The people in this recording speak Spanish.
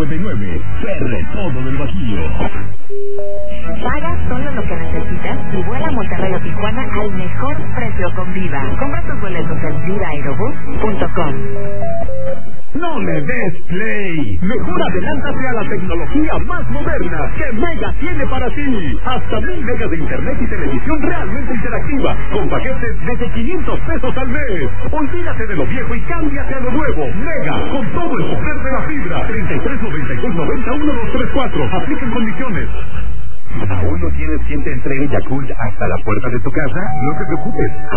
$199. Todo del Bajío. Paga solo lo que necesitas y vuela a Monterrey o Tijuana al mejor precio con Viva. Compra tus boletos en vivaaerobus.com. No le des play. Mejor adelántate a la tecnología más moderna que Mega tiene para ti. Hasta 1000 megas de internet y televisión realmente interactiva con paquetes desde $500 al mes. Olvídate de lo viejo y cámbiate a lo nuevo. Mega, con todo el poder de la fibra. 3392901234. Aplican condiciones. ¿Aún no tienes quien te entregue Yakult hasta la puerta de tu casa? No te preocupes.